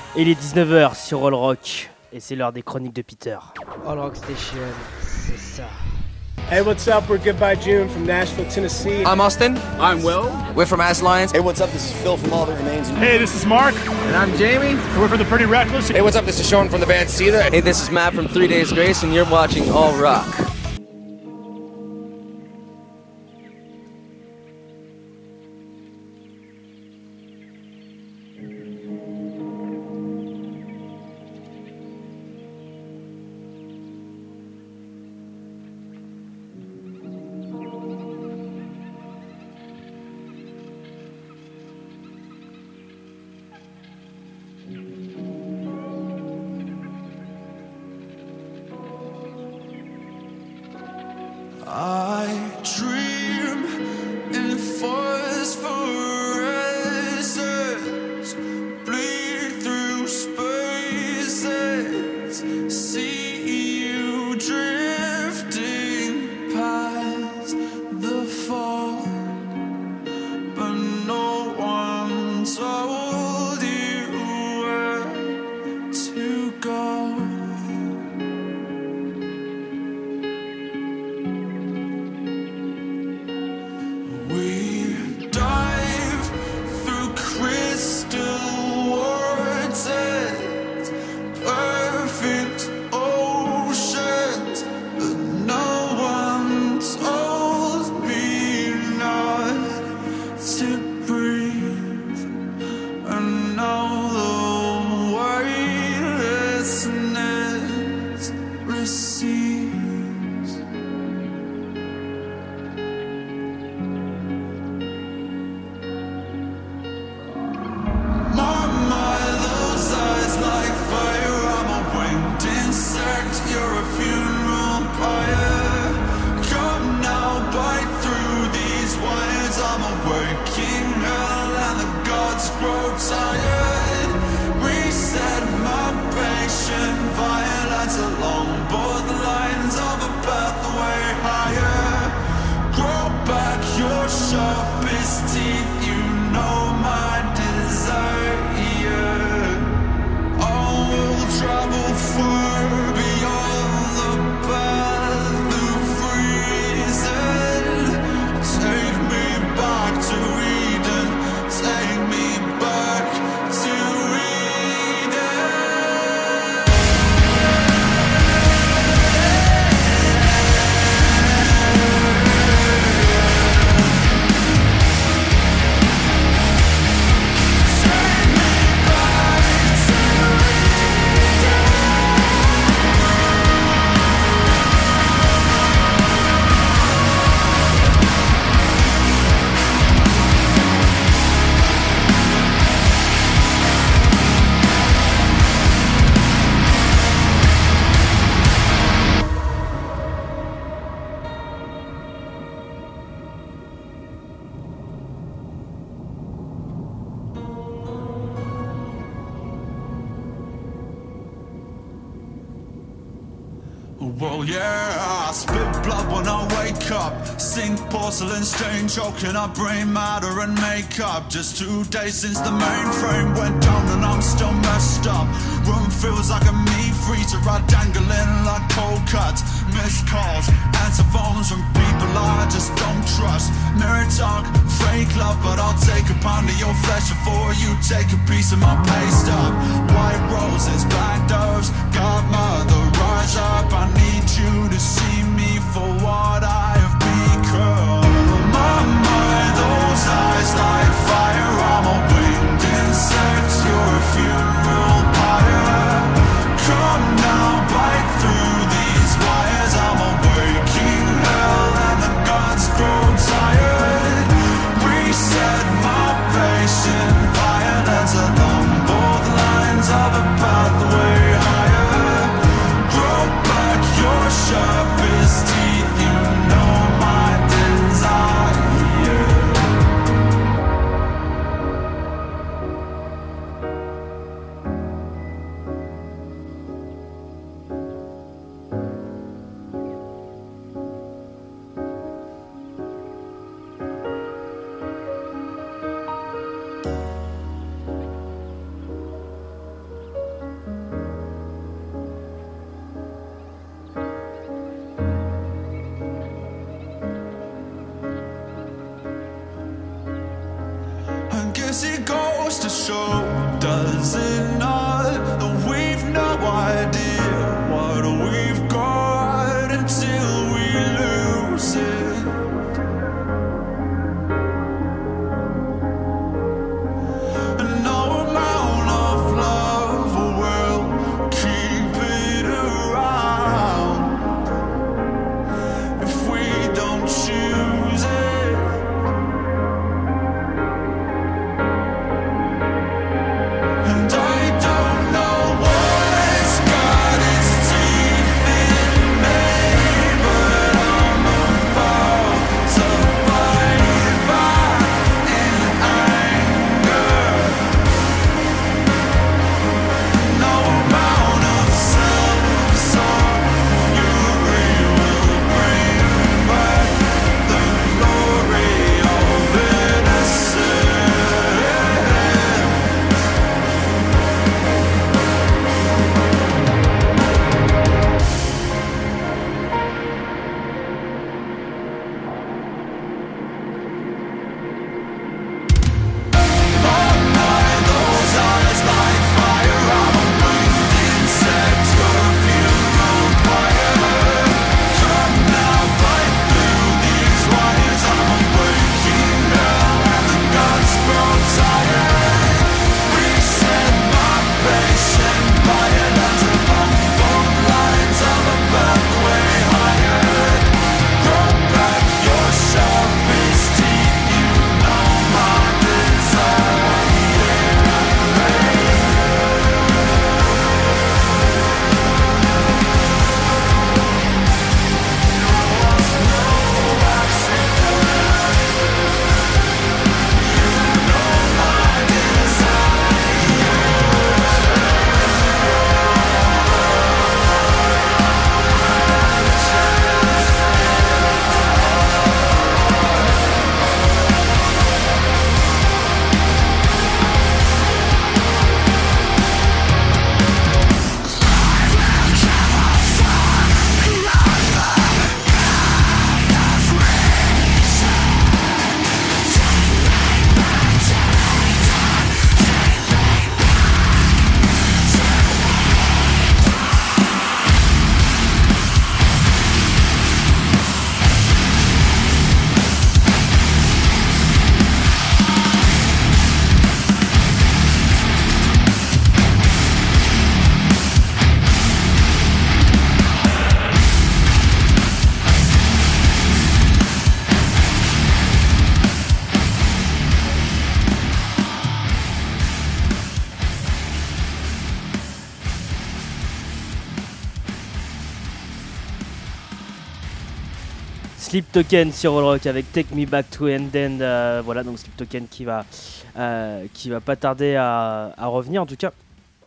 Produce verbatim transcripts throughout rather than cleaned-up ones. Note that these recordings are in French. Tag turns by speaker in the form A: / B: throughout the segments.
A: Et il est dix-neuf heures sur All Rock et c'est l'heure des chroniques de Peter.
B: All Rock Station, c'est ça.
C: Hey, what's up? We're Goodbye June from Nashville, Tennessee.
D: I'm Austin.
E: I'm Will.
D: We're from Ass Lions.
F: Hey, what's up? This is Phil from All That Remains.
G: Hey, this is Mark.
H: And I'm Jamie.
G: We're from the Pretty Reckless.
H: Hey, what's up? This is Sean from the band Seether.
D: Hey, this is Matt from Three Days Grace, and you're watching All Rock.
I: Well, yeah, I spit blood when I wake up. Sink porcelain stain, choking up brain matter and makeup. Just two days since the mainframe went down and I'm still messed up. Room feels like a meat freezer, I dangling like cold cuts. Missed calls, answer phones from people I just don't trust. Mirror talk, fake love, but I'll take a pound of your flesh before you take a piece of my pay stub. White roses, black doves, godmother, rise up. I need you to see me for what I have become. My mind, those eyes like fire. I'm a winged insect, you're a funeral pyre. Come now, bite through these wires. I'm a waking hell and the gods grow tired. Reset my patient violence along both lines of a pathway higher. Grow back your sharpest teeth, you know show, does it not? That we've no idea what we've got until we lose it. And no amount of love will keep it around if we don't choose it. And I don't know what's got its teeth in me, but I'm about to bite back in anger. No amount of self-absorbed fury will bring back the glory of innocence. Those eyes like fire, I'm a winged insect, your funeral pyre. Come now, bite through these wires, I'm a waking hell and the gods grow tired. Reset my patient violence along bone lines of a pathway higher. Grow back your sharpest teeth, you know my desire.
A: Sleep Token sur All Rock avec Take Me Back to Enden. Euh, voilà, donc Sleep Token qui va, euh, qui va pas tarder à, à revenir. En tout cas,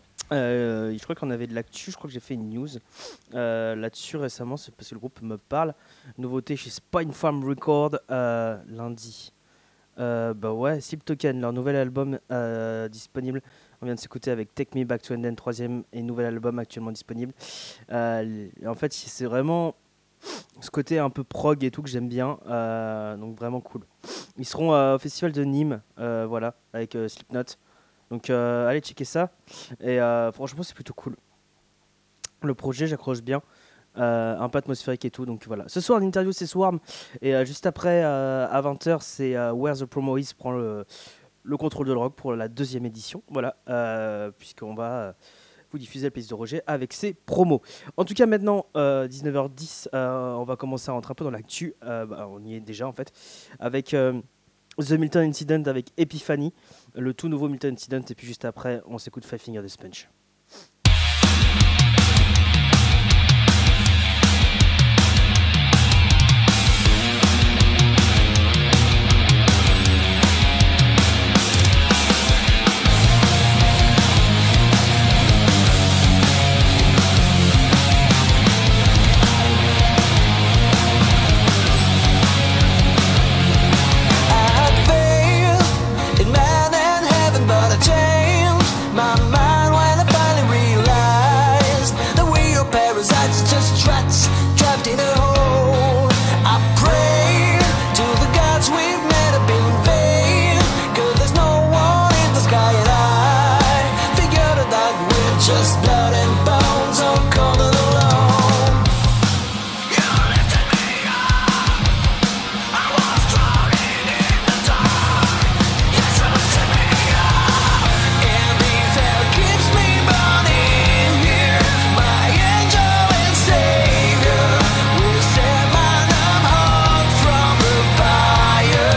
A: euh, je crois qu'on avait de l'actu. Je crois que j'ai fait une news euh, là-dessus récemment. C'est parce que le groupe me parle. Nouveauté chez Spine Farm Record euh, lundi. Euh, bah ouais, Sleep Token, leur nouvel album euh, disponible. On vient de s'écouter avec Take Me Back to Enden, troisième et nouvel album actuellement disponible. Euh, en fait, c'est vraiment ce côté un peu prog et tout que j'aime bien, euh, donc vraiment cool. Ils seront euh, au festival de Nîmes, euh, voilà, avec euh, Slipknot. Donc euh, allez checker ça. Et euh, franchement c'est plutôt cool. Le projet j'accroche bien, euh, un peu atmosphérique et tout. Donc voilà. Ce soir l'interview c'est Swarm et euh, juste après euh, à vingt heures c'est euh, Where the Promo Is prend le, le contrôle de le rock pour la deuxième édition. Voilà, euh, puisqu'on va euh, vous diffuser la playlist de Roger avec ses promos. En tout cas, maintenant, euh, dix-neuf heures dix, euh, on va commencer à rentrer un peu dans l'actu. Euh, bah, on y est déjà, en fait, avec euh, The Milton Incident avec Epiphany, le tout nouveau Milton Incident. Et puis juste après, on s'écoute Five Finger Death Punch.
E: My mind when I just blood and bones, all cold and alone. You lifted me up, I was drowning in the dark. You lifted me up, and this hell keeps me burning here. My angel and savior will set my numb heart from the fire.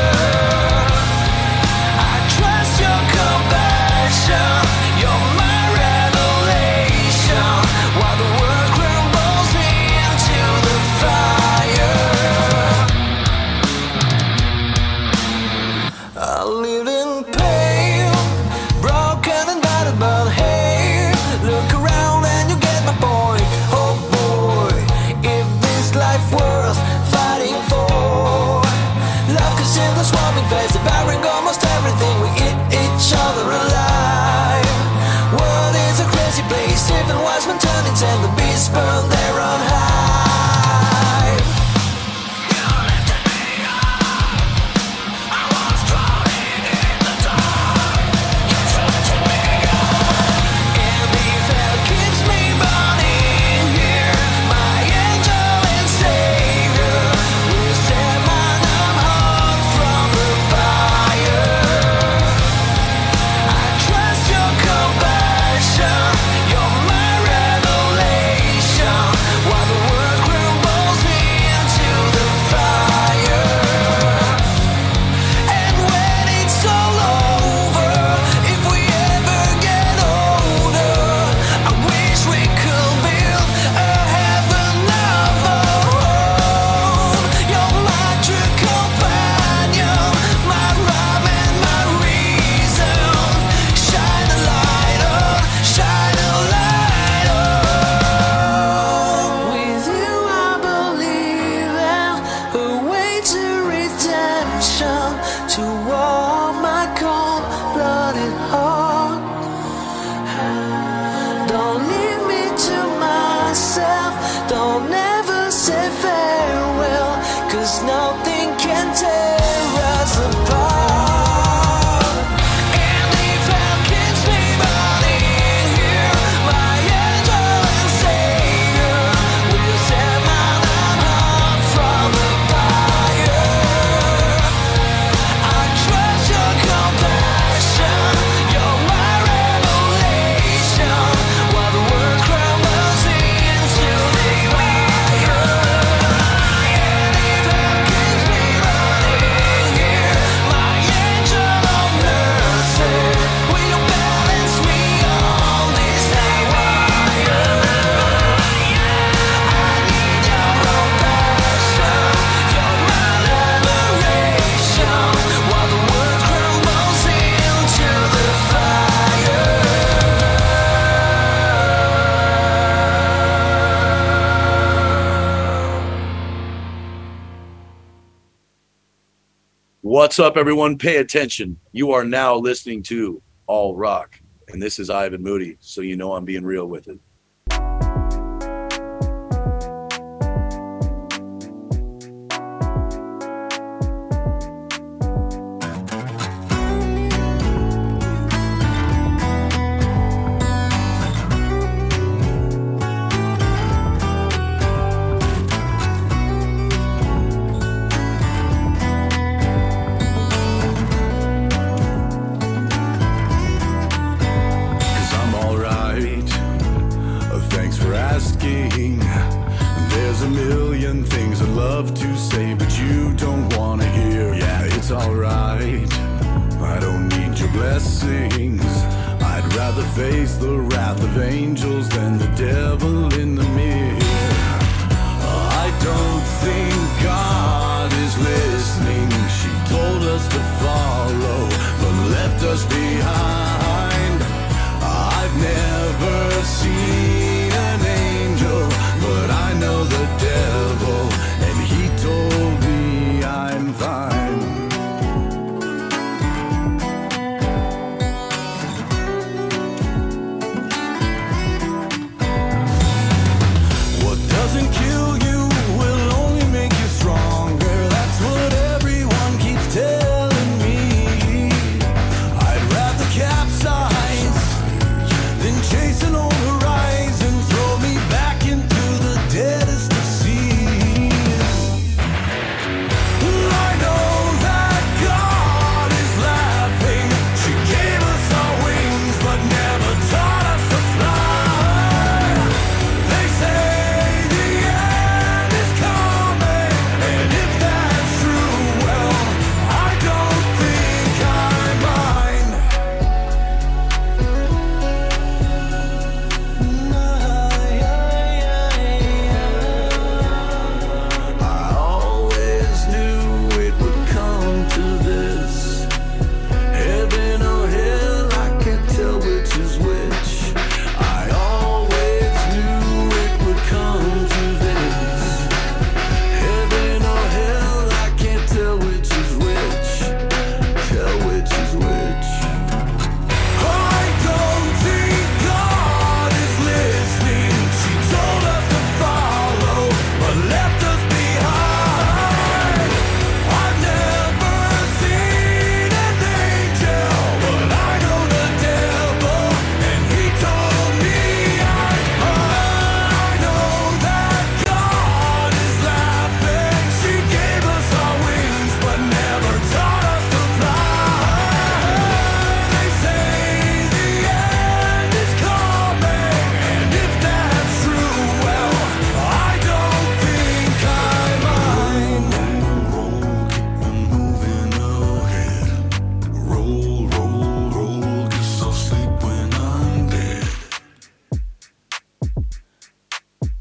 E: I trust your compassion, you're my revelation, while the world crumbles into the fire. I lived in pain, broken and battered, but hey, look around and you get my point. Oh boy, if this life worth fighting for, love can see the swarming face, devouring almost everything. We eat each other alive. World is a crazy place, even wise men turn insane, the beasts burn their own hive. You lifted me up, I was drowning in the dark. You lifted me up, and this hell keeps me burning here. My angel and savior will set my numb heart from the fire. I trust your compassion, you're my revelation, while the world crumbles into the fire. And when it's all over, if we ever get older, I wish we could build a heaven of our own. You're my true companion, my rhyme and my reason. Shine a light on, shine a light on. With you I believe in a way to redemption, to warm my cold-blooded heart. Don't leave me to myself, don't ever say farewell, 'cause nothing can tear us apart. And if hell keeps me burning here, my angel and savior will set my numb heart from the fire. I trust your compassion, you're my revelation, while the world crumbles into the fire. And if hell keeps me burning here, my angel of mercy will balance me on this wire. I need your compassion, you're my liberation, while the world crumbles into the fire.
J: What's up, everyone? Pay attention. You are now listening to All Rock, and this is Ivan Moody, so you know I'm being real with it. Cause I'm alright. Thanks for asking. There's a million things I'd love to say, but you don't want to hear. Yeah, it's alright. I don't need your blessings. I'd rather face the wrath of angels than the devil in the mirror. I don't think God is listening. She told us to follow, but left us behind. I've never seen an angel, but I know the devil, and he told me I'm fine. What doesn't kill you will only make you stronger. That's what everyone keeps telling me. I'd rather capsize than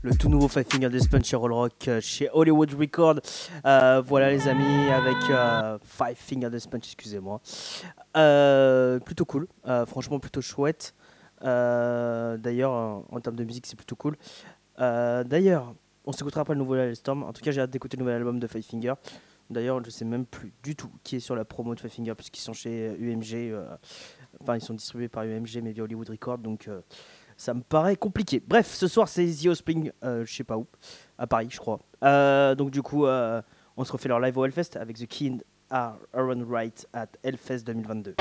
A: le tout nouveau Five Finger Death Punch chez Roll Rock, euh, chez Hollywood Record. Euh, voilà les amis, avec euh, Five Finger Death Punch, excusez-moi. Euh, plutôt cool, euh, franchement plutôt chouette. Euh, d'ailleurs, en, en termes de musique, c'est plutôt cool. Euh, d'ailleurs, on s'écoutera après le nouveau Storm. En tout cas, j'ai hâte d'écouter le nouvel album de Five Finger. D'ailleurs, je sais même plus du tout qui est sur la promo de Five Finger, puisqu'ils sont chez U M G. Euh, enfin, ils sont distribués par U M G, mais via Hollywood Record, donc euh, ça me paraît compliqué. Bref, ce soir, c'est The Offspring, euh, je sais pas où, à Paris, je crois. Euh, donc du coup, euh, on se refait leur live au Hellfest avec The King are Aaron Wright at Hellfest deux mille vingt-deux.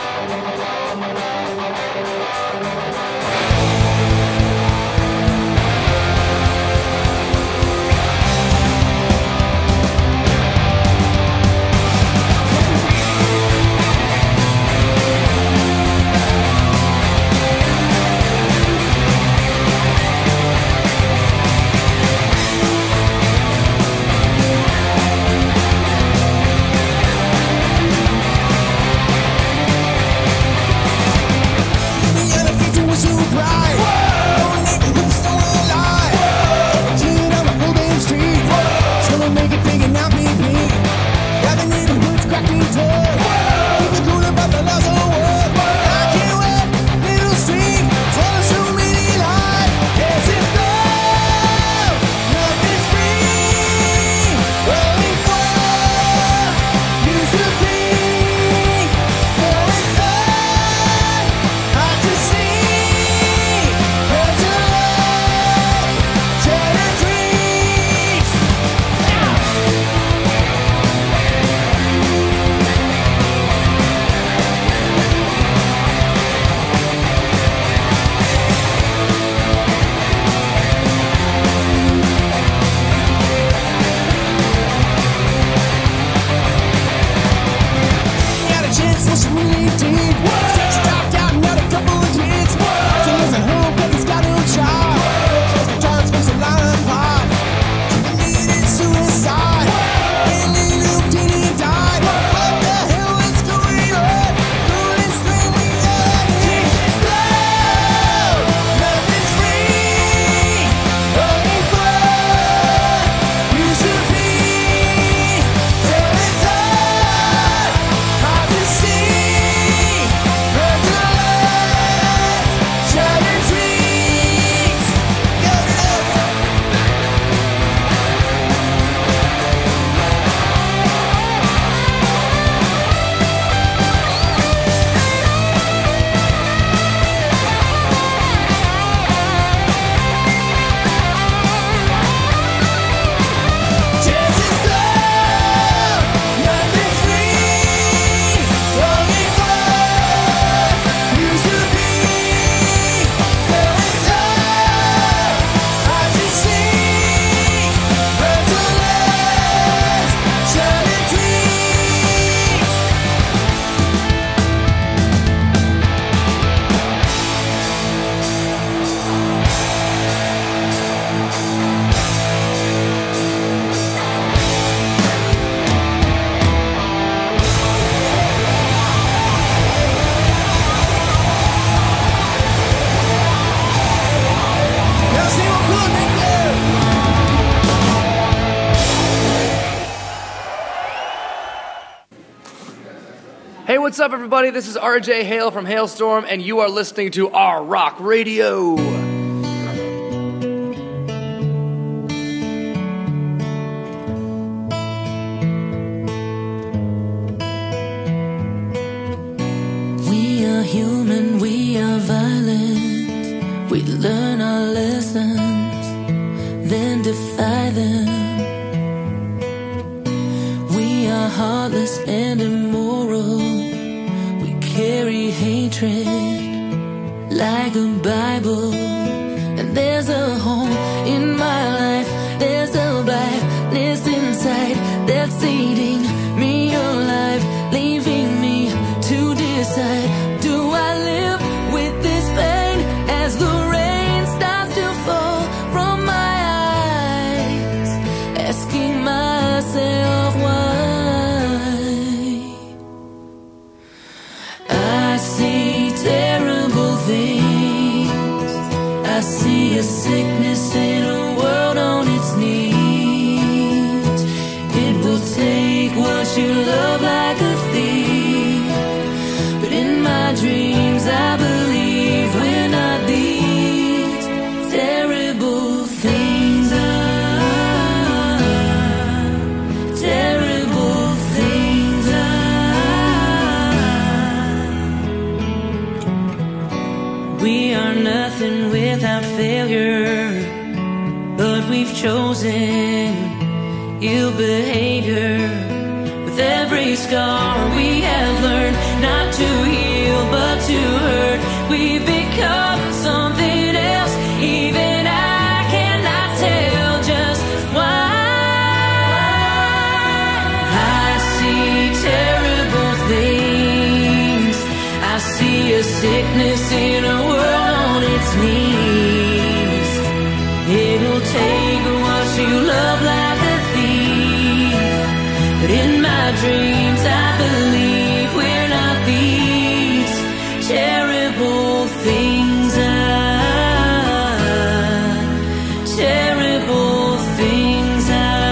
K: Hey, what's up, everybody? This is R J Hale from Hailstorm, and you are listening to our Rock Radio.
L: We are human, we are violent. We learn our lessons, then defy them. We are heartless and immoral. Carry hatred like a Bible. And there's a home in my life. There's a blackness inside that's eating me alive, leaving me to decide. Do I live with this pain as the rain starts to fall from my eyes? Asking myself why. I see terrible things. I see a sickness in a world nothing without failure, but we've chosen ill behavior. With every scar we have learned not to heal but to hurt. We've become something else, even I cannot tell just why. I see terrible things, I see a sickness in a world on its knees. It'll take what you love like a thief, but in my dreams I believe we're not these terrible things. I, terrible things. I,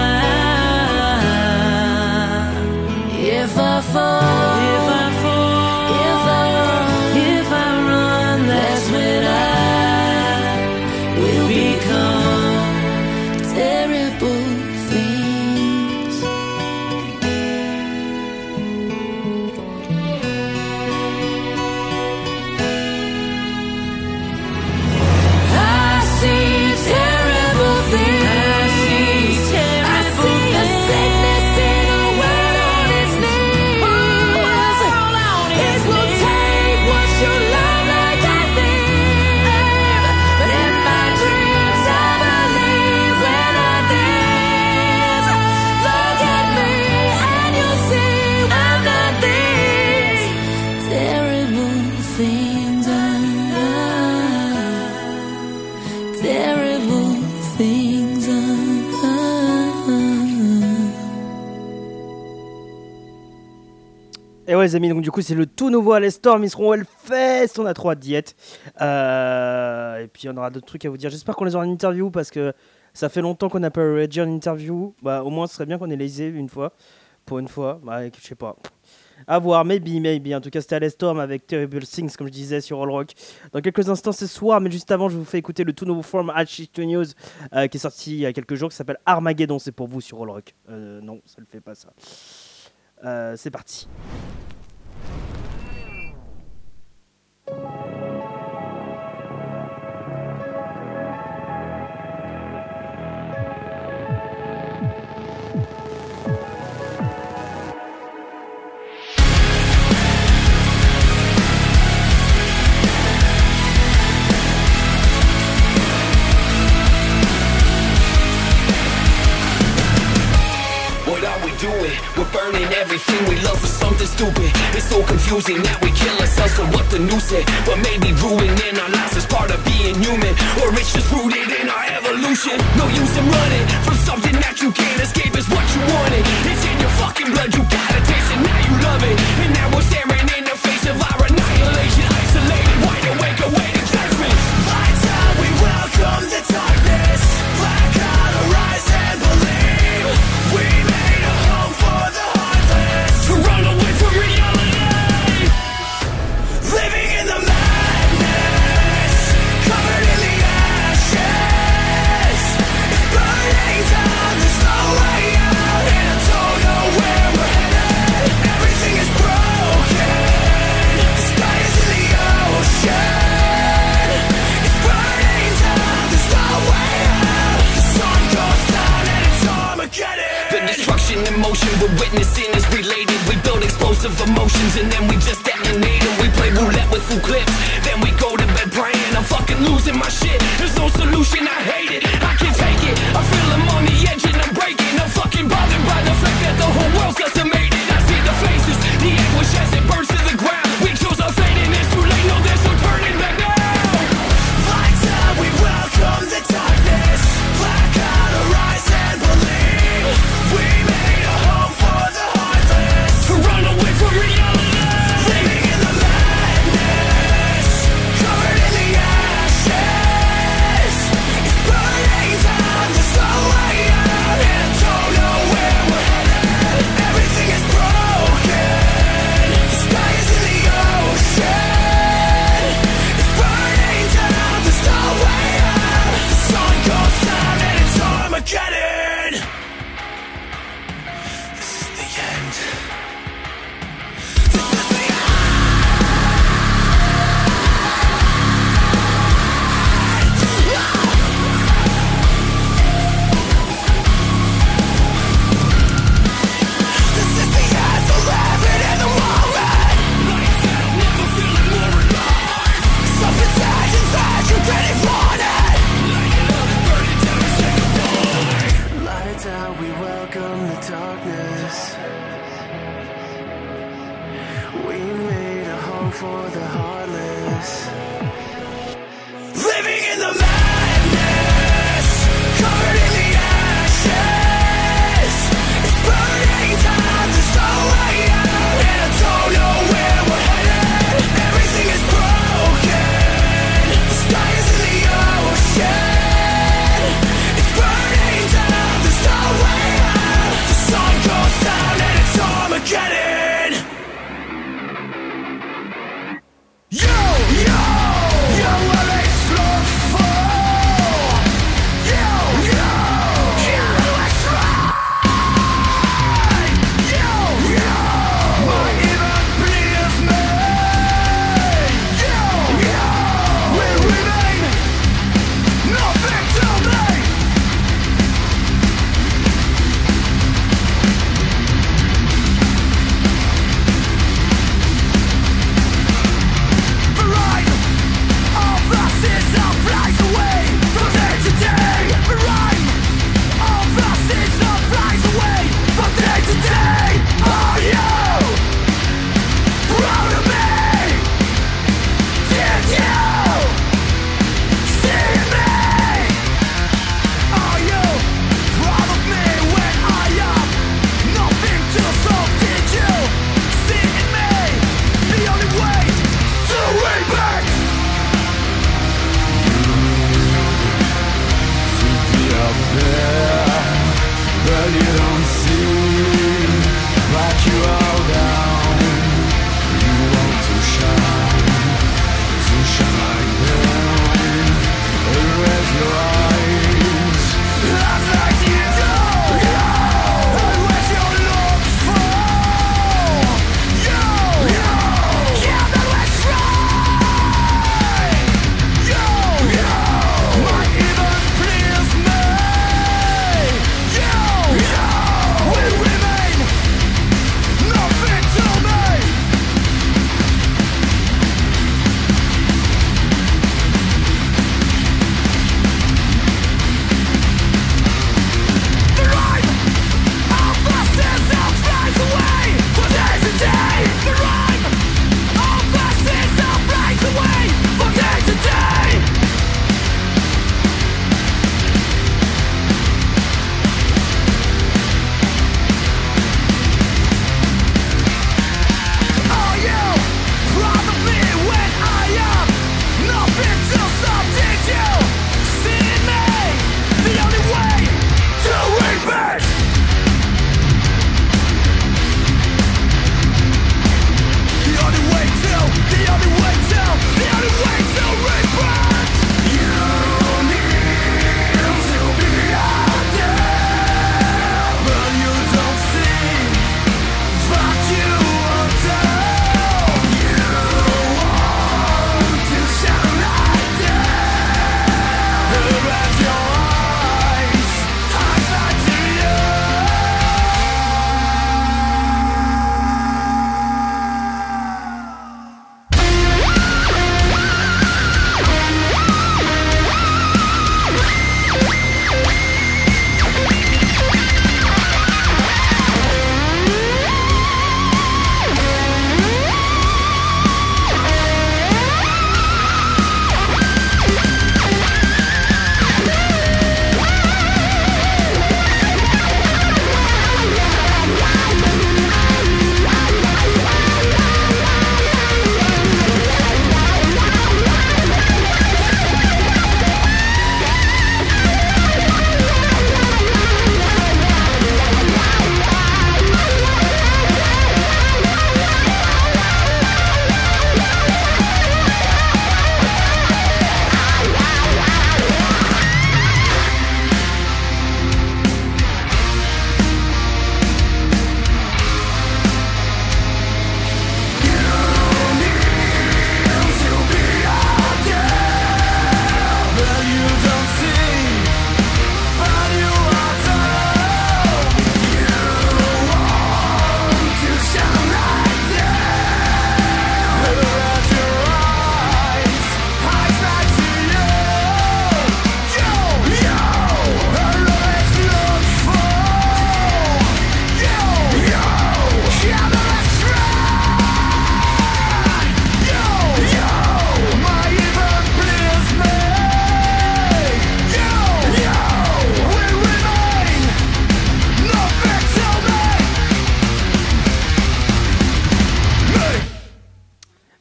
L: if I fall, if I fall, if I run, if I run, that's when I will become terrible things. I see terrible things. I see a sickness in a world on its knees. It will take what you love like a thief, but in my dreams I believe we're not these. Look at me and you'll see I'm not these terrible things. I, terrible things. I,
A: Et ouais les amis, donc du coup c'est le tout nouveau Halestorm, ils seront au Hellfest, on a trop hâte d'y être. Euh, et puis on aura d'autres trucs à vous dire, j'espère qu'on les aura en interview parce que ça fait longtemps qu'on n'a pas eu Reggie en interview. Bah au moins ce serait bien qu'on ait les aient une fois, pour une fois, bah je sais pas. À voir, maybe, maybe. En tout cas, c'était Halestorm avec Terrible Things, comme je disais, sur All Rock. Dans quelques instants, ce soir, mais juste avant, je vous fais écouter le tout nouveau From H two News euh, qui est sorti il y a quelques jours, qui s'appelle Armageddon. C'est pour vous sur All Rock. Euh, non, ça ne le fait pas ça. Euh, c'est parti.
E: What are we doing? We're burning everything we love for something stupid. It's so confusing that we kill ourselves for what the news said. But maybe ruining our lives is part of being human, or it's just rooted in our evolution. No use in running from something that you can't escape is what you wanted. It's in your fucking blood, you gotta taste it, now you love it. And now we're staring in the face of our annihilation. Isolated, wide awake, awaiting judgment. Lights out, we welcome the darkness. Black out, arise and believe. We made a home for the heartless, to run away from reality. Living in the madness, covered in the ashes. It's burning down, there's no way out, and I don't know where we're headed. Everything is broken, the sky is in the ocean. It's burning down, there's no way out. The sun goes down and it's Armageddon. The destruction in motion we're witnessing is related. We build explosive emotions and then we just detonate them. We play roulette with full clips, then we go to bed praying. I'm fucking losing my shit, there's no solution, I hate it. I can't take it, I feel I'm on the edge and I'm breaking. I'm fucking bothered by the fact that the whole world's decimated. I see the faces, the anguish as it burns to the ground. We chose our fate and it's too late, no there's no turning back now. Lights out, we welcome the darkness. Black out, arise and believe. We made a home for the heartless, to run away from reality. Living in the madness, covered in the ashes. It's burning down, there's no way out, and I don't know where we're headed. Everything is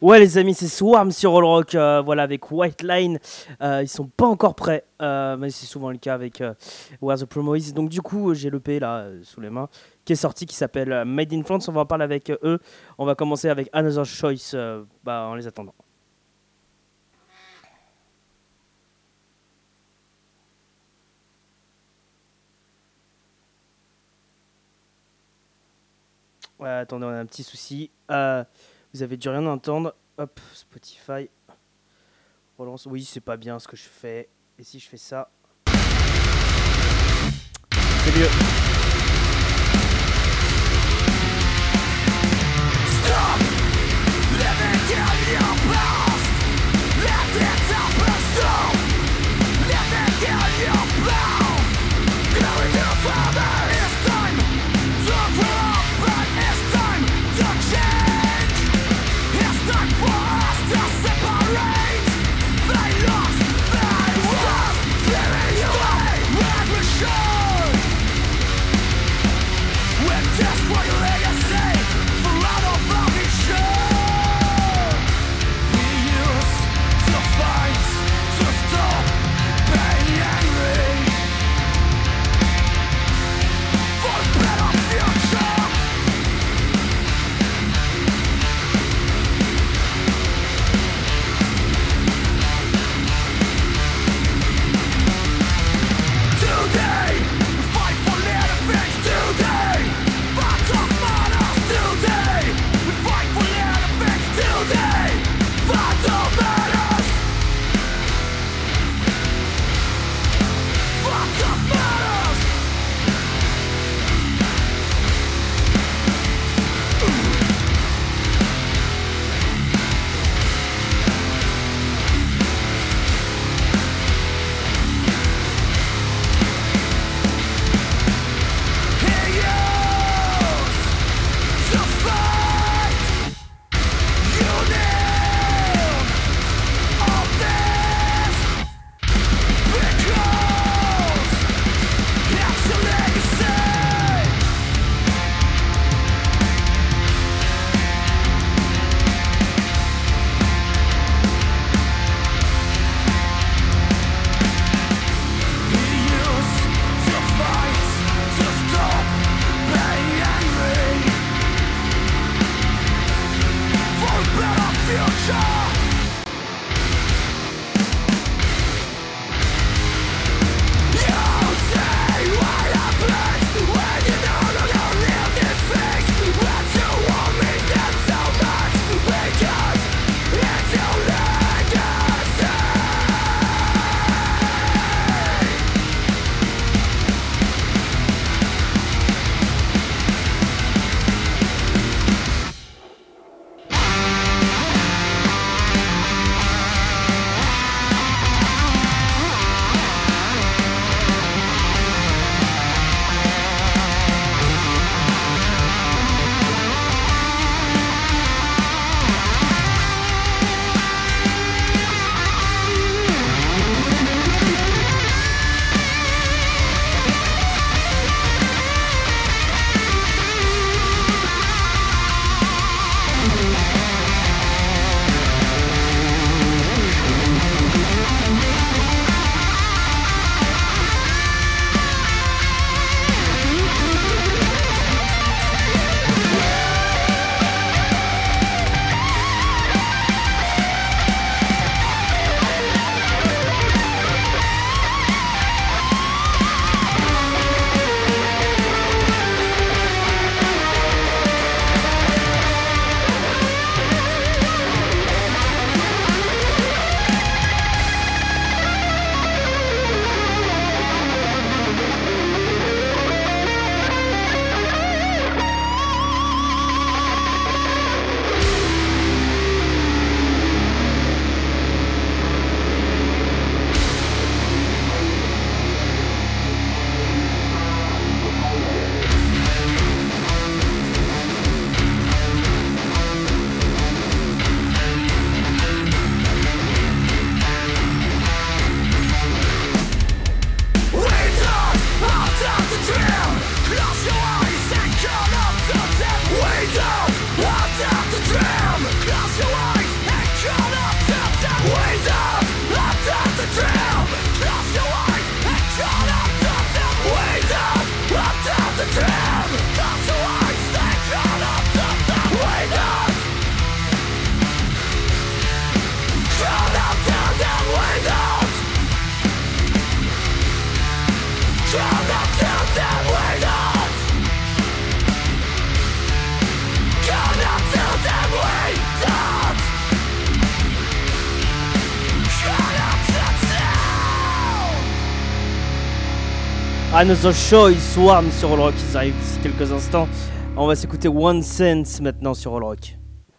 A: Ouais les amis, c'est Swarm sur All Rock, euh, voilà avec White Line, euh, ils sont pas encore prêts, euh, mais c'est souvent le cas avec euh, Where the Promo Is. Donc du coup j'ai l'E P là euh, sous les mains qui est sorti, qui s'appelle euh, Made in France. On va en parler avec euh, eux. On va commencer avec Another Choice euh, bah, en les attendant. Ouais, attendez, on a un petit souci. Euh, vous avez dû rien entendre. Hop, Spotify. Relance. Oui, c'est pas bien ce que je fais. Et si je fais ça, c'est mieux.
E: Stop living in your past. Let it happen. Stop living in your past. Glory to the Father. It's time to grow up, but it's time to change. It's time for us to separate. They lost, they won. Fearing you when we should. We're just for your legacy, for out of our vision.
A: Another Show, Swarm sur All Rock, ils arrivent d'ici quelques instants. On va s'écouter One Sense maintenant sur All Rock.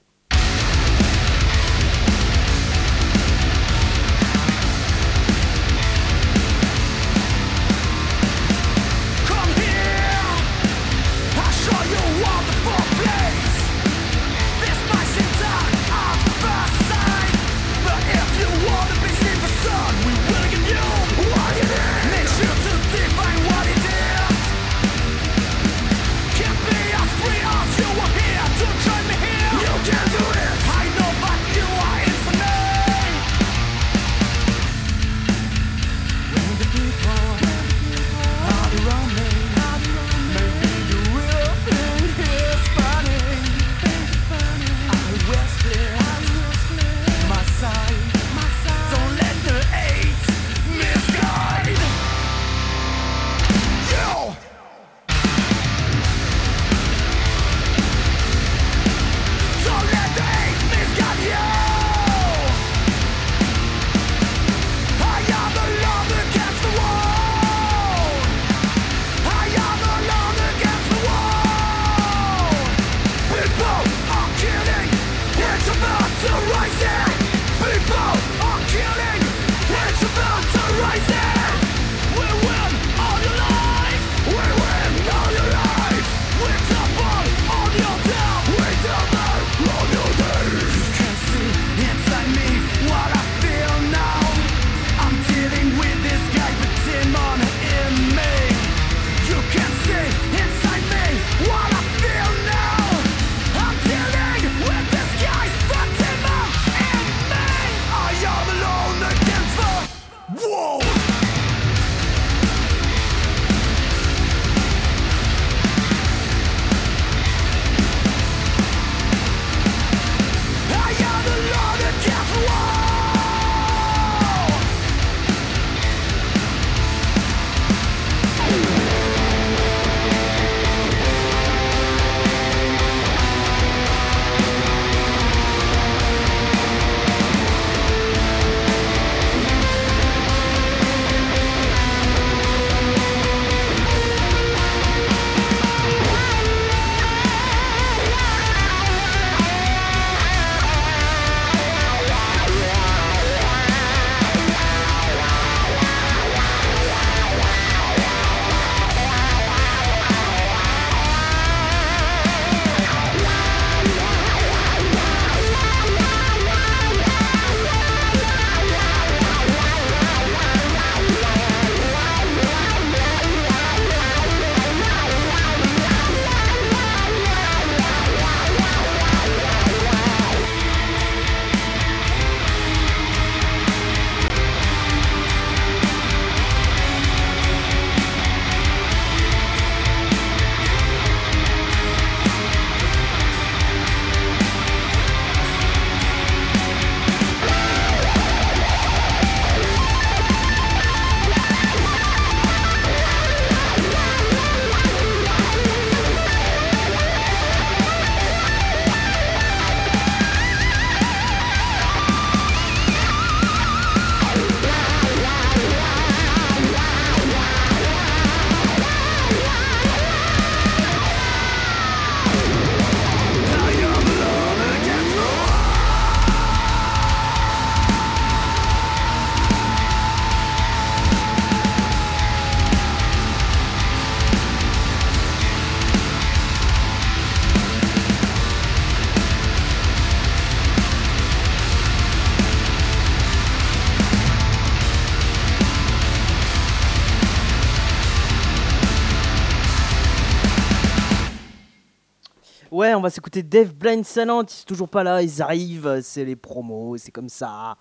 A: Ouais, on va s'écouter Deaf Blind Silent, ils sont toujours pas là, ils arrivent, c'est les promos, c'est comme ça.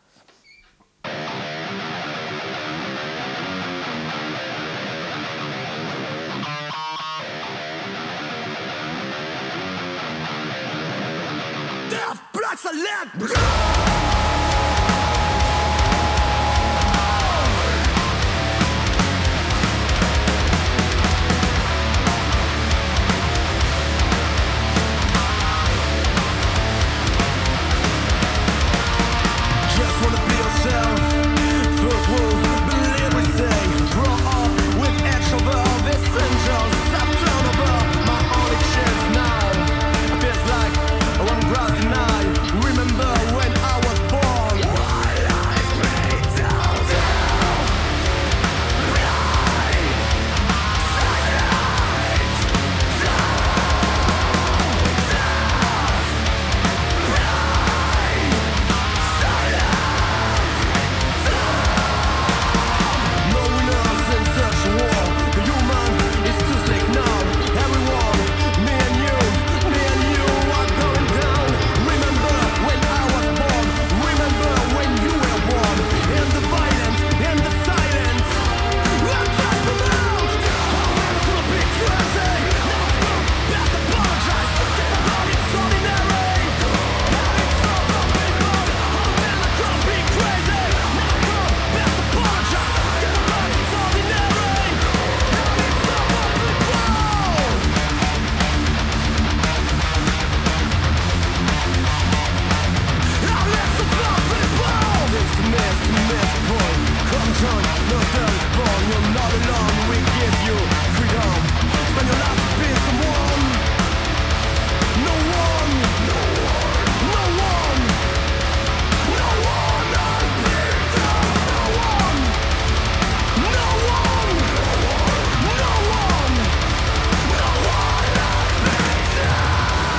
E: Deaf Blind Silent. First world, believe we say, grow up with extrovert. No death is born, you're not alone. We give you freedom. Spend your life to be someone. No one, no one, no one, no one has been done. No one, no one, no one, no one has been done.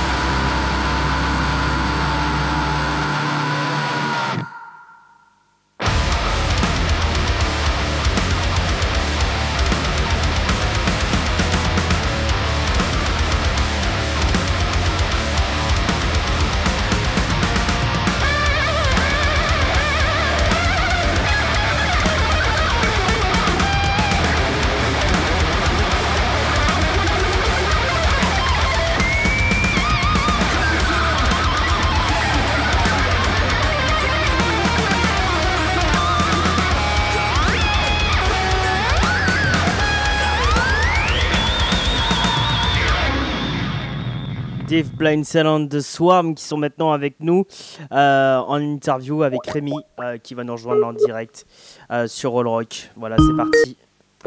A: Dave Blind Salon de Swarm qui sont maintenant avec nous euh, en interview avec Rémi euh, qui va nous rejoindre en direct euh, sur All Rock. Voilà, c'est parti.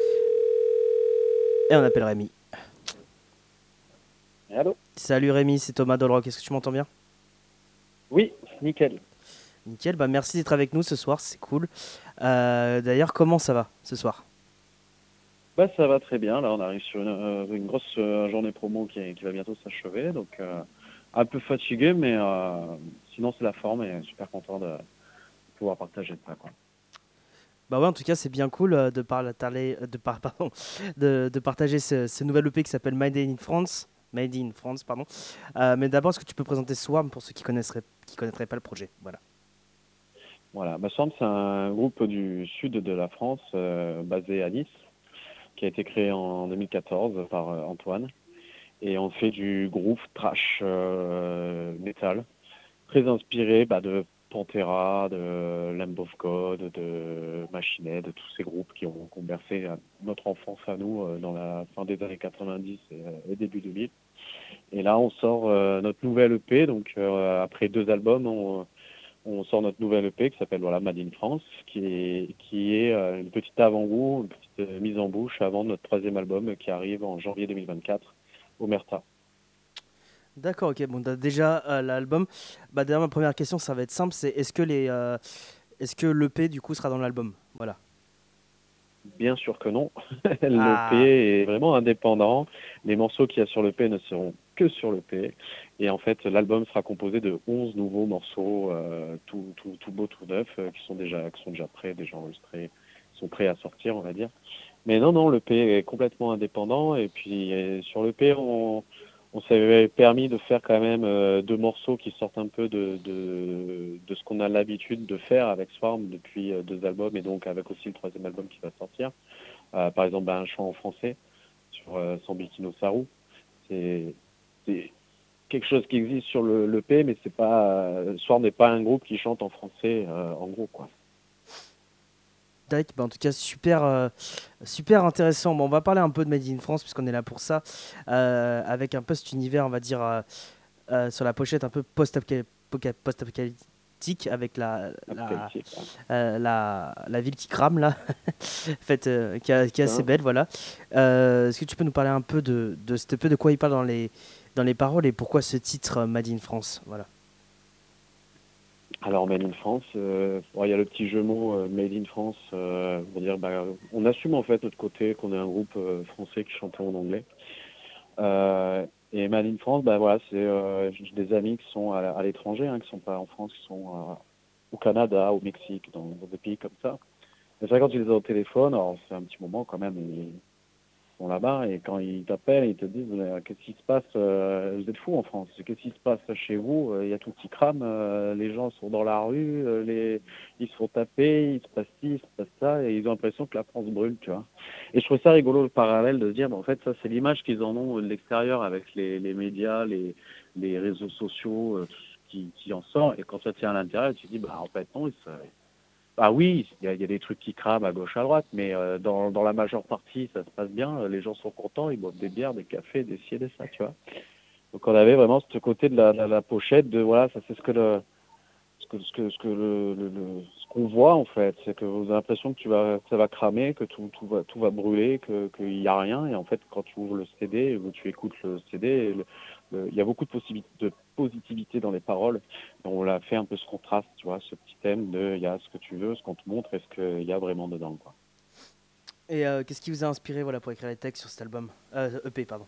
A: Et on appelle Rémi.
M: Allô ?
A: Salut Rémi, c'est Thomas d'All Rock. Est-ce que tu m'entends bien ?
M: Oui, nickel.
A: Nickel, bah merci d'être avec nous ce soir, c'est cool. Euh, d'ailleurs, comment ça va ce soir ?
M: Bah, ça va très bien. Là, on arrive sur une, euh, une grosse euh, journée promo qui, qui va bientôt s'achever. Donc, euh, un peu fatigué, mais euh, sinon, c'est la forme et super content de pouvoir partager ça, quoi.
A: Bah ouais, en tout cas, c'est bien cool euh, de, parler, de, par, pardon, de, de partager ce, ce nouvel E P qui s'appelle Made in France. Made in France, pardon. Euh, mais d'abord, est-ce que tu peux présenter Swarm pour ceux qui connaisseraient, qui connaîtraient pas le projet ? Voilà.
M: Voilà. Bah, Swarm, c'est un groupe du sud de la France, euh, basé à Nice, qui a été créé en deux mille quatorze par euh, Antoine. Et on fait du groove trash euh, metal, très inspiré bah, de Pantera, de Lamb of God, de Machine Head, de tous ces groupes qui ont, qui ont bercé notre enfance à nous euh, dans la fin des années quatre-vingt-dix et, euh, et début deux mille. Et là, on sort euh, notre nouvelle E P, donc euh, après deux albums, on, on sort notre nouvelle E P qui s'appelle voilà, Made in France, qui est, qui est euh, une petite avant-goût, une petite euh, mise en bouche avant notre troisième album qui arrive en janvier deux mille vingt-quatre, Omerta.
A: D'accord, ok. Bon, déjà euh, l'album. Bah, d'ailleurs, ma première question, ça va être simple, c'est est-ce que les, euh, est-ce que l'E P du coup sera dans l'album ? Voilà.
M: Bien sûr que non.
A: Ah.
M: L'E P est vraiment indépendant. Les morceaux qu'il y a sur l'E P ne seront que sur l'E P. Et en fait, l'album sera composé de onze nouveaux morceaux, euh, tout, tout, tout beau, tout neuf, euh, qui sont déjà, qui sont déjà prêts, déjà enregistrés, sont prêts à sortir, on va dire. Mais non, non, l'E P est complètement indépendant. Et puis euh, sur l'E P, on, on s'est permis de faire quand même euh, deux morceaux qui sortent un peu de, de, de ce qu'on a l'habitude de faire avec Swarm depuis euh, deux albums, et donc avec aussi le troisième album qui va sortir. Euh, par exemple, bah, un chant en français sur euh, Sambikino Saru. C'est, c'est quelque chose qui existe sur le, l'E P, mais c'est pas euh, Swarm n'est pas un groupe qui chante en français, euh, en gros, quoi.
A: Bah, en tout cas, super, euh, super intéressant. Bon, on va parler un peu de Made in France, puisqu'on est là pour ça, euh, avec un peu cet univers, on va dire, euh, euh, sur la pochette un peu post-apocalyptique, avec la, la, euh, la, la ville qui crame, là, en fait, euh, qui, a, qui est assez belle, voilà. Euh, est-ce que tu peux nous parler un peu de, de, de, peu de quoi il parle dans les, dans les paroles, et pourquoi ce titre, Made in France, voilà.
M: Alors, Made in France, euh, bon, il y a le petit jeu mot euh, Made in France, euh, pour dire, bah, on assume en fait notre côté qu'on est un groupe euh, français qui chantait en anglais. Euh, et Made in France, bah voilà, c'est euh, j'ai des amis qui sont à, à l'étranger, hein, qui sont pas en France, qui sont euh, au Canada, au Mexique, dans, dans des pays comme ça. Et c'est vrai, quand tu les as au téléphone, alors c'est un petit moment quand même, ils sont là-bas, et quand ils t'appellent, ils te disent euh, qu'est-ce qui se passe, euh, vous êtes fous en France, qu'est-ce qui se passe chez vous, il euh, y a tout qui crame, euh, les gens sont dans la rue, euh, les... ils se font taper, il se passe ci, il se passe ça, et ils ont l'impression que la France brûle, tu vois. Et je trouve ça rigolo le parallèle de se dire, bah, en fait, ça c'est l'image qu'ils en ont de l'extérieur avec les, les médias, les, les réseaux sociaux, euh, tout ce qui, qui en sort, et quand ça tient à l'intérieur, tu te dis, bah en fait non, ça... Ah oui, il y, y a des trucs qui crament à gauche, à droite, mais euh, dans, dans la majeure partie, ça se passe bien, les gens sont contents, ils boivent des bières, des cafés, des ci et des ça, tu vois. Donc on avait vraiment ce côté de la, la, la pochette, de voilà, ça c'est ce que le, ce que, ce que, ce que le, le, le- ce qu'on voit en fait, c'est que vous avez l'impression que tu vas, que ça va cramer, que tout, tout va, tout va brûler, que, qu'il n'y a rien. Et en fait, quand tu ouvres le C D, ou tu écoutes le C D, le- le- il y a beaucoup de possibilités, de positivité dans les paroles. Et on l'a fait un peu ce contraste, tu vois, ce petit thème de, il y a ce que tu veux, ce qu'on te montre, et ce qu'il y a vraiment dedans, quoi.
A: Et euh, qu'est-ce qui vous a inspiré voilà, pour écrire les textes sur cet album euh, E P, pardon.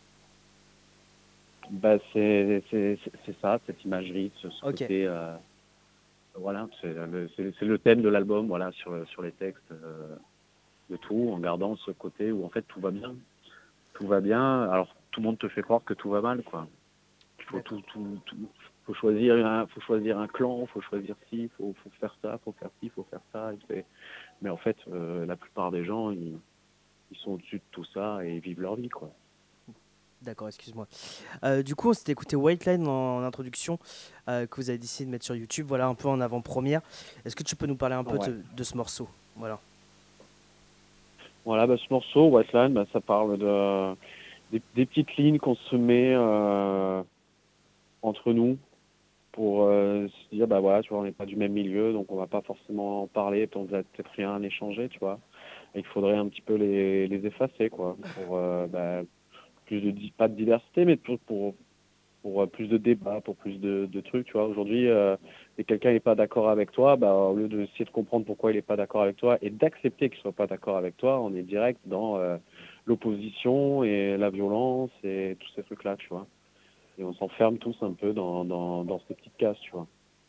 M: Bah, c'est, c'est, c'est c'est ça, cette imagerie, ce, ce
A: Ok.
M: côté, euh, voilà, c'est le, c'est, c'est le thème de l'album, voilà, sur, sur les textes, euh, de tout, en gardant ce côté où en fait tout va bien. Tout va bien, alors tout le monde te fait croire que tout va mal, quoi. Il faut tout, tout, tout, faut choisir un, faut choisir un clan, faut choisir ci, faut, faut faire ça, faut faire ci, faut faire ça. Et c'est- mais en fait, euh, la plupart des gens, ils, ils sont au-dessus de tout ça et ils vivent leur vie, quoi.
A: D'accord, excuse-moi. Euh, du coup, on s'était écouté White Line en, en introduction, euh, que vous avez décidé de mettre sur YouTube, voilà, un peu en avant-première. Est-ce que tu peux nous parler un peu
M: Ouais.
A: de, de ce morceau? Voilà.
M: Voilà, bah, ce morceau, White Line, bah, ça parle de, des, des petites lignes qu'on se met euh, entre nous pour euh, se dire, bah voilà, tu vois, on n'est pas du même milieu, donc on va pas forcément en parler, puis on va peut-être rien à échanger, tu vois. Et il faudrait un petit peu les, les effacer, quoi, pour euh, bah, plus de, di- pas de diversité, mais pour, pour, pour euh, plus de débat, pour plus de, de trucs, tu vois. Aujourd'hui, euh, si quelqu'un n'est pas d'accord avec toi, bah, au lieu d'essayer de comprendre pourquoi il n'est pas d'accord avec toi et d'accepter qu'il soit pas d'accord avec toi, on est direct dans euh, l'opposition et la violence et tous ces trucs-là, tu vois. Et on s'enferme tous un peu dans, dans, dans ces petites cases, tu vois.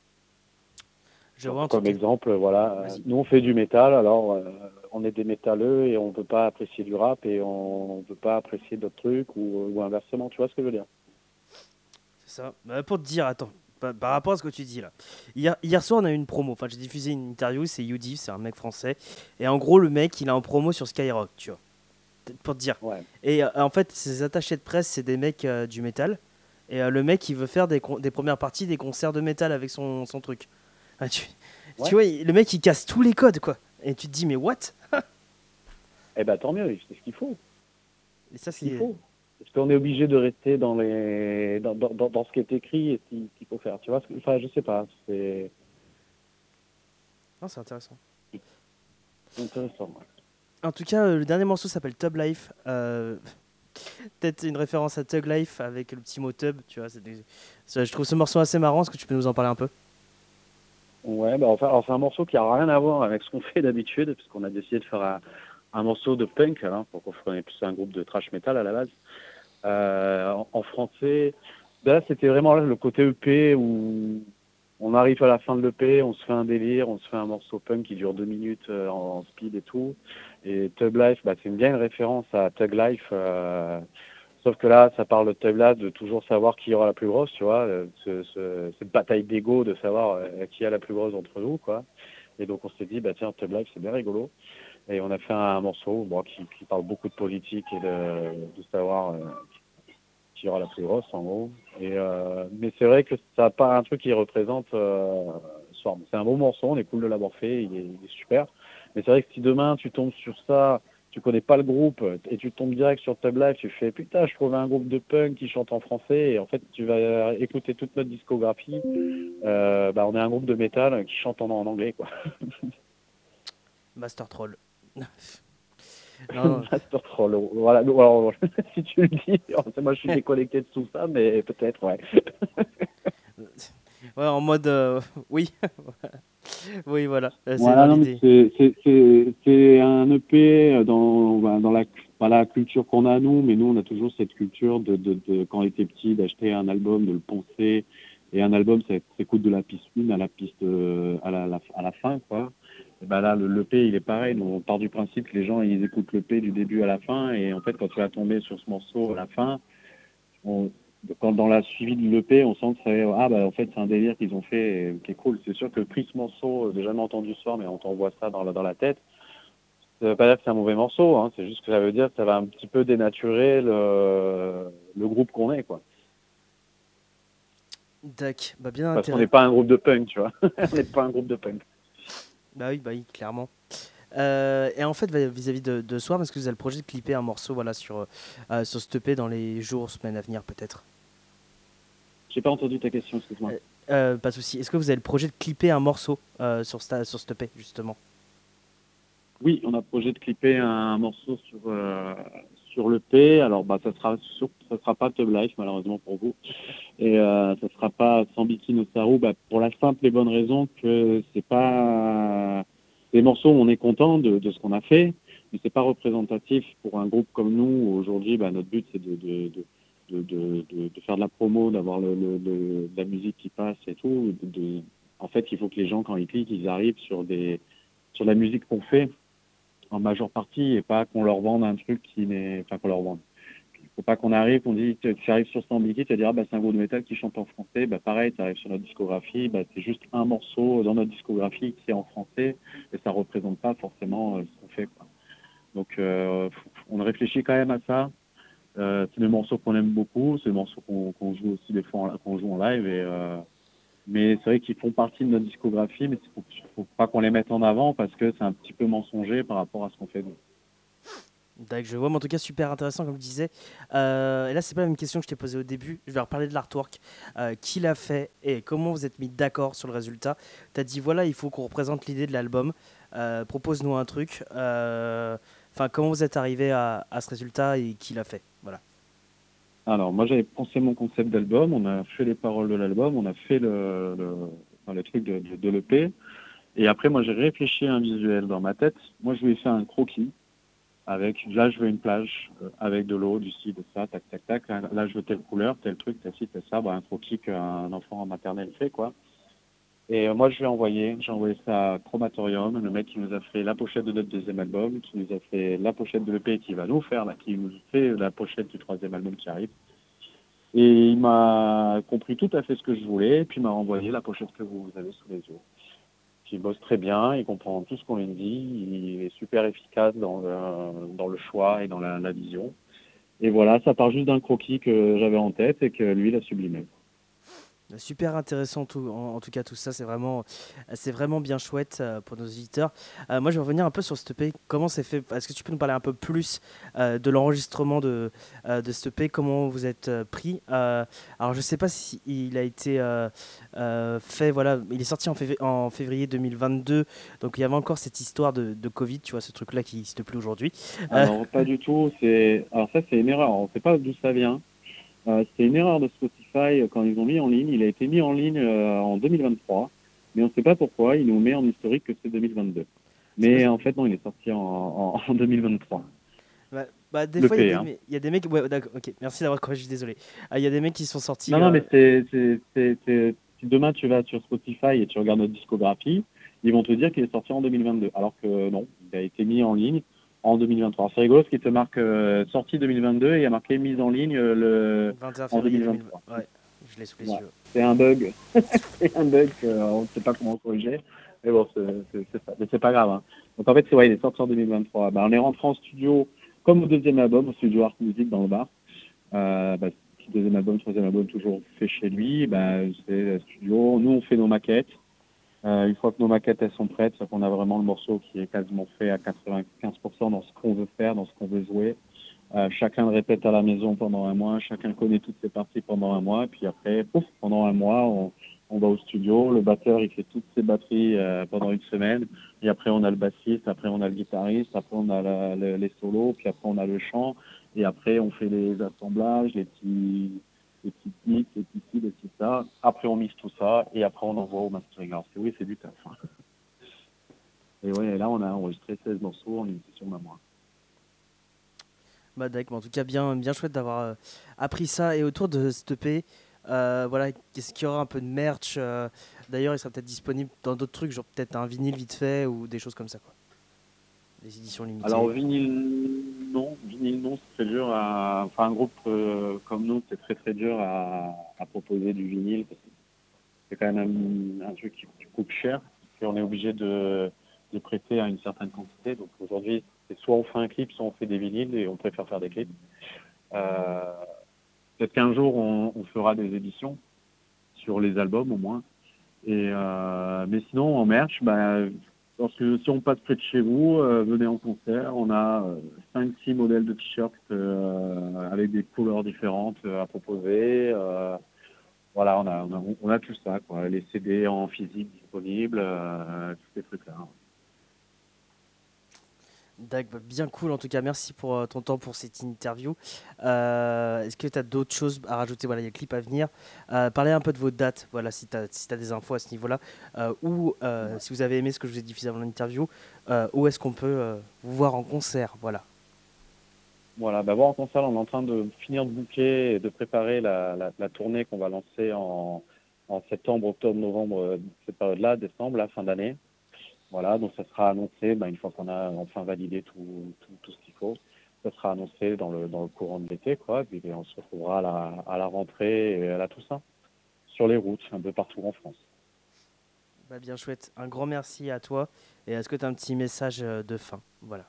A: Je
M: Donc,
A: vois en tout
M: comme
A: cas.
M: exemple, voilà, euh,
A: Vas-y.
M: nous on fait du métal, alors euh, on est des métalleux et on peut pas apprécier du rap et on peut pas apprécier d'autres trucs ou, ou inversement, tu vois ce que je veux dire?
A: C'est ça. Bah, pour te dire, attends, par, par rapport à ce que tu dis là. Hier, hier soir, on a eu une promo. Enfin, j'ai diffusé une interview, c'est Youdif, c'est un mec français. Et en gros, le mec, il est en promo sur Skyrock, tu vois. Peut-être pour te dire.
M: Ouais.
A: Et euh, en fait, ses attachés de presse, c'est des mecs euh, du métal. Et euh, le mec, il veut faire des, con- des premières parties des concerts de métal avec son, son truc. Ah, tu,
M: Ouais.
A: tu vois, il- le mec, il casse tous les codes, quoi. Et tu te dis, mais what?
M: Eh ben tant mieux, c'est ce qu'il faut.
A: Et ça,
M: C'est ce qu'il
A: c'est.
M: faut. Parce qu'on est obligé de rester dans les dans, dans, dans, dans ce qui est écrit et ce qu'il qu'il faut faire. Tu vois, ce que- enfin je sais pas, c'est
A: Non, c'est intéressant.
M: intéressant. Ouais.
A: En tout cas, euh, le dernier morceau s'appelle Tub Life. Euh, Peut-être une référence à Tug Life avec le petit mot tub, tu vois. c'est des- ça, je trouve ce morceau assez marrant. Est-ce que tu peux nous en parler un peu?
M: Ouais, bah enfin, alors c'est un morceau qui a rien à voir avec ce qu'on fait d'habitude, parce qu'on a décidé de faire un, un morceau de punk, hein, pour qu'on est plus un groupe de thrash metal à la base. Euh, en, en français, là c'était vraiment le côté E P où on arrive à la fin de l'E P, on se fait un délire, on se fait un morceau punk qui dure deux minutes euh, en, en speed et tout. Et Tug Life, bah, c'est une bien une référence à Tug Life. Euh, sauf que là, ça parle de Tug Life, de toujours savoir qui aura la plus grosse, tu vois. euh, Ce, ce, cette bataille d'ego de savoir euh, qui a la plus grosse entre nous, quoi. Et donc on s'est dit, bah tiens, Tug Life, c'est bien rigolo. Et on a fait un, un morceau bon, qui, qui parle beaucoup de politique et de, de savoir euh, qui aura la plus grosse, en gros. Et, euh, mais c'est vrai que ça n'a pas un truc qui représente euh, Swarm. C'est un beau morceau, on est cool de l'avoir fait, il est, il est super. Mais c'est vrai que si demain tu tombes sur ça, tu connais pas le groupe et tu tombes direct sur Tub Life, tu fais putain, je trouvais un groupe de punk qui chante en français et en fait tu vas écouter toute notre discographie. Euh, bah, on est un groupe de métal qui chante en, en anglais, quoi.
A: Master Troll. Non, non.
M: Master Troll. Voilà. Alors, si tu le dis, moi je suis déconnecté de tout ça, mais peut-être, ouais.
A: Ouais, en mode. euh, oui. Oui, voilà. euh, C'est
M: Voilà,
A: dans
M: non, mais
A: l'idée.
M: c'est c'est- c'est- c'est un E P dans, bah, dans la, pas la culture qu'on a nous, mais nous on a toujours cette culture de, de, de quand on était petit, d'acheter un album, de le poncer, et un album ça s'écoute de la piste un à la piste euh, à la, la- à la fin, quoi. Et ben là, le l'E P il est pareil, nous, on part du principe que les gens ils écoutent l'E P du début à la fin, et en fait quand tu vas tomber sur ce morceau à la fin, on, quand dans la suivi de l'E P, on sent que c'est ah bah en fait c'est un délire qu'ils ont fait et qui est cool. C'est sûr que pris ce morceau, j'ai jamais entendu ce soir, mais on t'envoie ça dans la dans la tête. Ça veut pas dire que c'est un mauvais morceau, hein. C'est juste que ça veut dire que ça va un petit peu dénaturer le, le groupe qu'on est, quoi.
A: Tac. Bah, bien
M: Parce qu'on
A: intéressant.
M: n'est pas un groupe de punk, tu vois. On n'est pas un groupe de punk.
A: Bah oui, bah oui, clairement. Euh, et en fait, va- vis-à-vis de, de Swarm, est-ce que vous avez le projet de clipper un morceau voilà, sur, euh, sur ce E P dans les jours, semaines à venir, peut-être?
M: J'ai pas entendu ta question, excuse-moi.
A: Euh, euh, pas de souci. Est-ce que vous avez le projet de clipper un morceau euh, sur sta- sur cette E P justement?
M: Oui, on a projet de clipper un morceau sur euh, sur l'E P. Alors bah ça sera sur, ça sera pas Tub Life malheureusement pour vous, et euh, ça sera pas Sans Bikini no Saru, bah, pour la simple et bonne raison que c'est pas des morceaux où on est content de, de ce qu'on a fait, mais c'est pas représentatif pour un groupe comme nous. Aujourd'hui, bah, notre but c'est de de, de de, de, de, de faire de la promo, d'avoir le, le, le- de la musique qui passe et tout. De, de- en fait, il faut que les gens quand ils cliquent, ils arrivent sur des sur la musique qu'on fait en majeure partie, et pas qu'on leur vende un truc qui n'est, enfin qu'on leur vende. Il faut pas qu'on arrive, qu'on dit, tu, tu arrives sur Stambiki, tu vas dire, ah, bah, c'est un groupe de métal qui chante en français, bah, pareil, tu arrives sur notre discographie, bah, c'est juste un morceau dans notre discographie qui est en français, et ça représente pas forcément euh, ce qu'on fait, quoi. Donc, euh, on réfléchit quand même à ça. Euh, c'est des morceaux qu'on aime beaucoup, c'est des morceaux qu'on qu'on joue aussi des fois, en, qu'on joue en live, et euh, mais c'est vrai qu'ils font partie de notre discographie, mais il faut, faut pas qu'on les mette en avant parce que c'est un petit peu mensonger par rapport à ce qu'on fait nous.
A: D'accord, je vois, mais en tout cas super intéressant comme je disais. Euh, et là c'est pas la même question que je t'ai posée au début. Je vais reparler de l'artwork. Euh, qui l'a fait et comment vous êtes mis d'accord sur le résultat? T'as dit voilà, il faut qu'on représente l'idée de l'album. Euh, propose-nous un truc. Euh, Enfin, comment vous êtes arrivé à, à ce résultat et qui l'a fait? Voilà.
M: Alors, moi, j'avais pensé mon concept d'album, on a fait les paroles de l'album, on a fait le, le, enfin, le truc de, de, de l'E P. Et après, moi, j'ai réfléchi à un visuel dans ma tête. Moi, je lui ai fait un croquis avec, là, je veux une plage euh, avec de l'eau, du ci, de ça, tac, tac, tac. Là, là, je veux telle couleur, tel truc, tel ci, tel ça. Bah, un croquis qu'un enfant en maternelle fait, quoi. Et euh, moi, je lui ai envoyé, j'ai envoyé ça à Chromatorium, le mec qui nous a fait la pochette de notre deuxième album, qui nous a fait la pochette de l'E P, qui va nous faire, là, qui nous fait la pochette du troisième album qui arrive. Et il m'a compris tout à fait ce que je voulais, et puis il m'a renvoyé la pochette que vous avez sous les yeux. Il bosse très bien, il comprend tout ce qu'on lui dit, il est super efficace dans le, dans le choix et dans la, la vision. Et voilà, ça part juste d'un croquis que j'avais en tête et que lui, il a sublimé.
A: Super intéressant tout, en, en tout cas tout ça, c'est vraiment, c'est vraiment bien chouette euh, pour nos auditeurs. Euh, moi je vais revenir un peu sur cette E P, comment c'est fait, est-ce que tu peux nous parler un peu plus euh, de l'enregistrement de, euh, de cette E P, comment vous êtes euh, pris euh, alors je sais pas si il a été euh, euh, fait, voilà, il est sorti en, février, en février deux mille vingt-deux, donc il y avait encore cette histoire de, de Covid, tu vois, ce truc là qui n'existe plus aujourd'hui. Euh,
M: Alors pas du tout, c'est alors ça c'est une erreur, on ne sait pas d'où ça vient. Euh, c'est une erreur de Spotify euh, quand ils ont mis en ligne. Il a été mis en ligne euh, en deux mille vingt-trois, mais on ne sait pas pourquoi. Il nous met en historique que c'est deux mille vingt-deux. Mais en fait, non, il est sorti en, en, en deux mille vingt-trois.
A: Bah, bah, des
M: Le
A: fois, il y,
M: P,
A: a
M: hein.
A: des- il y a des mecs. Ouais, d'accord, ok, merci d'avoir corrigé, désolé. Ah, il y a des mecs qui sont sortis.
M: Non, non,
A: euh,
M: mais c'est, c'est, c'est, c'est- si demain tu vas sur Spotify et tu regardes notre discographie, ils vont te dire qu'il est sorti en deux mille vingt-deux. Alors que non, il a été mis en ligne en deux mille vingt-trois. C'est rigolo, ce qui te marque euh, sorti deux mille vingt-deux et il y a marqué mise en ligne euh, le,
A: vingt et un
M: en
A: février
M: deux mille
A: deux mille
M: vingt-trois.
A: vingt. Ouais, je l'ai sous les
M: Ouais.
A: yeux.
M: C'est un bug. C'est un bug qu'on ne sait pas comment corriger. Mais bon, c'est, c'est, c'est ça. Mais c'est pas grave, hein. Donc en fait, c'est ouais, il est sorti en deux mille vingt-trois. Bah, on est rentré en studio comme au deuxième album, au studio Art Music dans le bar. Euh, bah, deuxième album, troisième album, toujours fait chez lui. Bah, c'est le studio. Nous, on fait nos maquettes. Euh, une fois que nos maquettes elles sont prêtes, c'est qu'on a vraiment le morceau qui est quasiment fait à quatre-vingt-quinze pour cent dans ce qu'on veut faire, dans ce qu'on veut jouer. Euh, chacun le répète à la maison pendant un mois, chacun connaît toutes ses parties pendant un mois, et puis après, pouf, pendant un mois, on, on va au studio, le batteur il fait toutes ses batteries euh, pendant une semaine, et après on a le bassiste, après on a le guitariste, après on a la, le, les solos, puis après on a le chant, et après on fait les assemblages, les petits les petits mix, les petits ci, les petits ça, après on mixe tout ça, et après on envoie au mastering. Alors c'est oui, c'est du taf. Et ouais, et là on a enregistré seize morceaux en une session d'un mois.
A: Bah, d'accord, en tout cas, bien, bien chouette d'avoir euh, appris ça. Et autour de cette E P, euh, voilà, est-ce qu'il y aura un peu de merch euh, D'ailleurs, il sera peut-être disponible dans d'autres trucs, genre peut-être un vinyle vite fait ou des choses comme ça, quoi. Des éditions limitées.
M: Alors vinyle, non, vinyle non, c'est très dur à. Enfin, un groupe euh, comme nous, c'est très très dur à, à proposer du vinyle parce que c'est quand même un, un truc qui, qui coûte cher, et on est obligé de, de prêter à une certaine quantité. Donc aujourd'hui, c'est soit on fait un clip, soit on fait des vinyles, et on préfère faire des clips. Euh, peut-être qu'un jour on, on fera des éditions sur les albums au moins. Et euh, mais sinon en merch, bah, parce que si on passe près de chez vous, euh, venez en concert. On a euh, cinq six modèles de t-shirts euh, avec des couleurs différentes euh, à proposer. Euh, voilà, on a, on a, on a tout ça, quoi. Les C D en physique disponibles, euh, tous ces trucs-là.
A: D'accord, bah, bien cool en tout cas. Merci pour euh, ton temps pour cette interview. Euh, Est-ce que tu as d'autres choses à rajouter? Voilà, il y a le clip à venir. Euh, parlez un peu de vos dates, voilà, si tu as si t'as des infos à ce niveau-là. Euh, ou euh, si vous avez aimé ce que je vous ai diffusé avant l'interview, euh, où est-ce qu'on peut euh, vous voir en concert? Voilà.
M: Voilà, bah, voir en concert, on est en train de finir de booker et de préparer la, la, la tournée qu'on va lancer en, en septembre, octobre, novembre, cette période-là, décembre, la fin d'année. Voilà, donc ça sera annoncé, bah, une fois qu'on a enfin validé tout, tout, tout ce qu'il faut, ça sera annoncé dans le, dans le courant de l'été, quoi. Et puis on se retrouvera à la, à la rentrée et à la Toussaint, sur les routes, un peu partout en France.
A: Bah, bien chouette. Un grand merci à toi. Et est-ce que tu as un petit message euh, de fin? Voilà.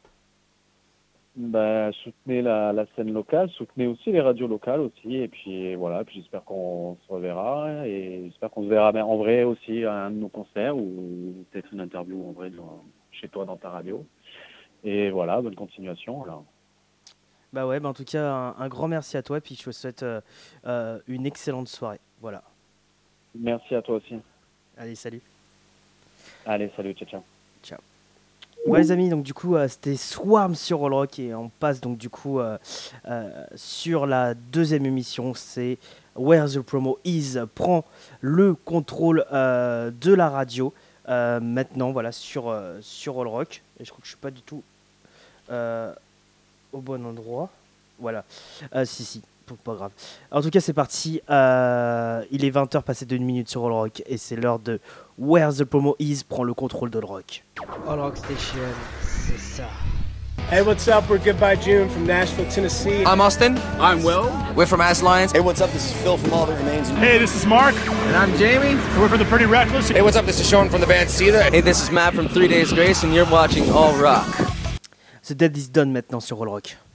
M: Bah, soutenez la, la scène locale, soutenez aussi les radios locales aussi, et puis voilà, puis j'espère qu'on se reverra, et j'espère qu'on se verra en vrai aussi à un de nos concerts, ou peut-être une interview en vrai dans, chez toi dans ta radio. Et voilà, bonne continuation. Alors.
A: Bah ouais, bah en tout cas, un, un grand merci à toi, et puis je te souhaite euh, euh, une excellente soirée. Voilà.
M: Merci à toi aussi.
A: Allez, salut.
M: Allez, salut, ciao, ciao.
A: Ciao. Ouais les amis, donc du coup euh, c'était Swarm sur All Rock et on passe donc du coup euh, euh, sur la deuxième émission, c'est Where the Promo Is prend le contrôle euh, de la radio euh, maintenant, voilà, sur, euh, sur All Rock, et je crois que je suis pas du tout euh, au bon endroit, voilà, euh, si si, pas grave. En tout cas c'est parti, euh, il est vingt heures passé d'une minute sur All Rock et c'est l'heure de Where the Promo Is prend le contrôle de All Rock.
B: All Rock Station, c'est ça.
C: Hey, what's up? We're Goodbye June from Nashville, Tennessee.
D: I'm Austin.
H: I'm Will.
D: We're from As Lions.
F: Hey, what's up? This is Phil from All That Remains.
G: Hey, this is Mark.
H: And I'm Jamie.
G: And we're from the Pretty Reckless.
H: Hey, what's up? This is Sean from the band Seether.
D: Hey, this is Matt from Three Days Grace, and you're watching All Rock.
A: The Dead is Done maintenant sur All Rock.